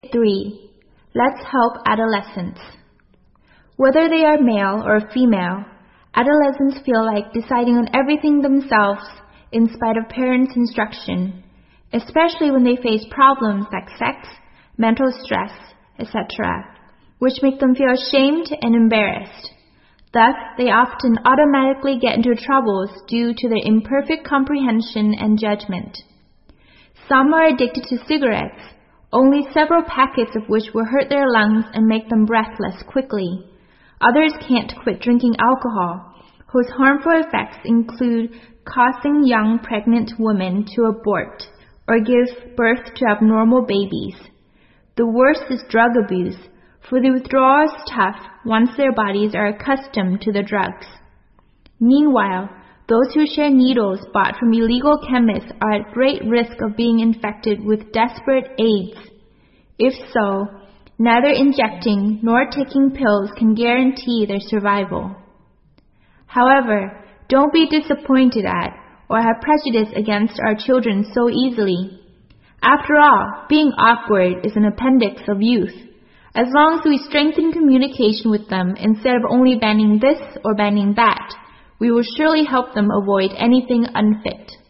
3. Let's help adolescents. Whether they are male or female, adolescents feel like deciding on everything themselves in spite of parents' instruction, especially when they face problems like sex, mental stress, etc., which make them feel ashamed and embarrassed. Thus, they often automatically get into troubles due to their imperfect comprehension and judgment. Some are addicted to cigarettes, only several packets of which will hurt their lungs and make them breathless quickly. Others can't quit drinking alcohol, whose harmful effects include causing young pregnant women to abort or give birth to abnormal babies. The worst is drug abuse, for the withdrawal is tough once their bodies are accustomed to the drugs. Meanwhile, those who share needles bought from illegal chemists are at great risk of being infected with desperate AIDS. If so, neither injecting nor taking pills can guarantee their survival. However, don't be disappointed at or have prejudice against our children so easily. After all, being awkward is an appendix of youth. As long as we strengthen communication with them instead of only banning this or banning that, we will surely help them avoid anything unfit.